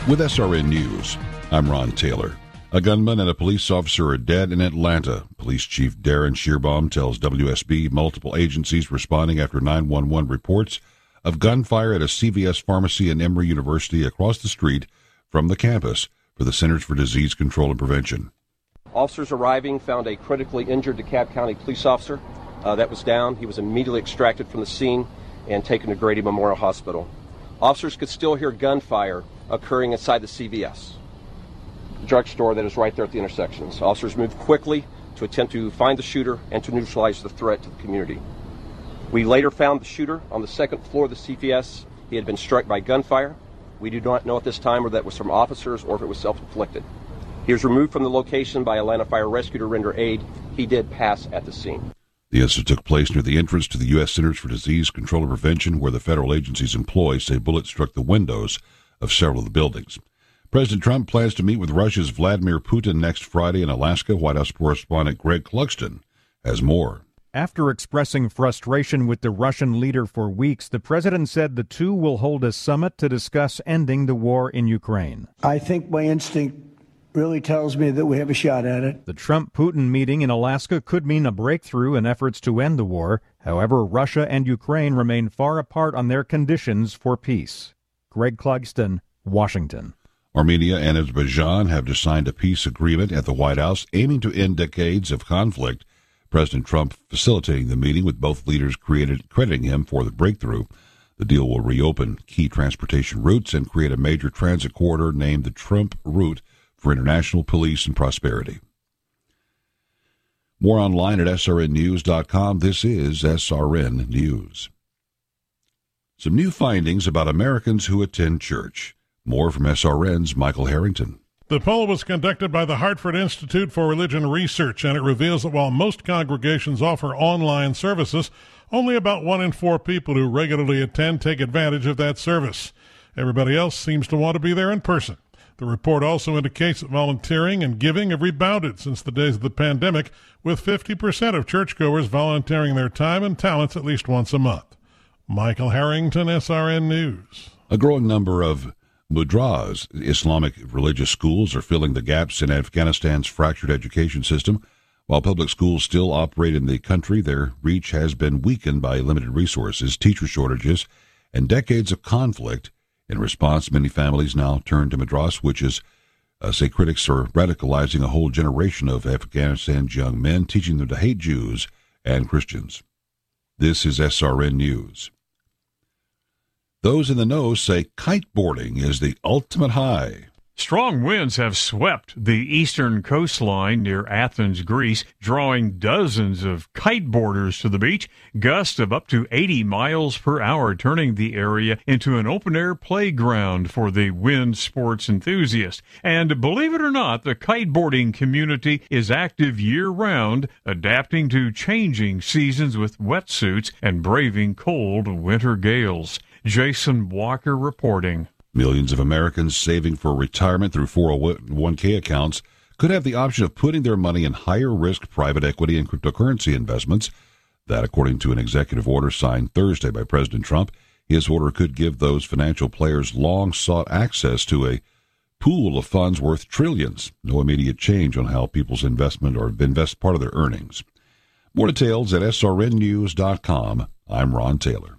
With SRN News, I'm Ron Taylor. A gunman and a police officer are dead in Atlanta. Police Chief Darren Shearbaum tells WSB multiple agencies responding after 911 reports of gunfire at a CVS pharmacy in Emory University across the street from the campus for the Centers for Disease Control and Prevention. Officers arriving found a critically injured DeKalb County police officer that was down. He was immediately extracted from the scene and taken to Grady Memorial Hospital. Officers could still hear gunfire occurring inside the CVS drugstore that is right there at the intersections. Officers moved quickly to attempt to find the shooter and to neutralize the threat to the community. We later found the shooter on the second floor of the CVS. He had been struck by gunfire. We do not know at this time whether that was from officers or if it was self-inflicted. He was removed from the location by Atlanta Fire Rescue to render aid. He did pass at the scene. The incident took place near the entrance to the U.S. Centers for Disease Control and Prevention, where the federal agency's employees say bullets struck the windows of several of the buildings. President Trump plans to meet with Russia's Vladimir Putin next Friday in Alaska. White House correspondent Greg Clugston has more. After expressing frustration with the Russian leader for weeks, the president said the two will hold a summit to discuss ending the war in Ukraine. I think my instinct really tells me that we have a shot at it. The Trump-Putin meeting in Alaska could mean a breakthrough in efforts to end the war. However, Russia and Ukraine remain far apart on their conditions for peace. Greg Clugston, Washington. Armenia and Azerbaijan have just signed a peace agreement at the White House aiming to end decades of conflict. President Trump facilitating the meeting, with both leaders crediting him for the breakthrough. The deal will reopen key transportation routes and create a major transit corridor named the Trump Route for international peace and prosperity. More online at srnnews.com. This is SRN News. Some new findings about Americans who attend church. More from SRN's Michael Harrington. The poll was conducted by the Hartford Institute for Religion Research, and it reveals that while most congregations offer online services, only about 1 in 4 people who regularly attend take advantage of that service. Everybody else seems to want to be there in person. The report also indicates that volunteering and giving have rebounded since the days of the pandemic, with 50% of churchgoers volunteering their time and talents at least once a month. Michael Harrington, SRN News. A growing number of Mudras, Islamic religious schools, are filling the gaps in Afghanistan's fractured education system. While public schools still operate in the country, their reach has been weakened by limited resources, teacher shortages, and decades of conflict. In response, many families now turn to Madras, which is, say critics, are radicalizing a whole generation of Afghanistan's young men, teaching them to hate Jews and Christians. This is SRN News. Those in the know say kiteboarding is the ultimate high. Strong winds have swept the eastern coastline near Athens, Greece, drawing dozens of kiteboarders to the beach. Gusts of up to 80 miles per hour, turning the area into an open-air playground for the wind sports enthusiast. And believe it or not, the kiteboarding community is active year-round, adapting to changing seasons with wetsuits and braving cold winter gales. Jason Walker reporting. Millions of Americans saving for retirement through 401k accounts could have the option of putting their money in higher-risk private equity and cryptocurrency investments. That, according to an executive order signed Thursday by President Trump. His order could give those financial players long-sought access to a pool of funds worth trillions. No immediate change on how people's investment or invest part of their earnings. More details at srnnews.com. I'm Ron Taylor.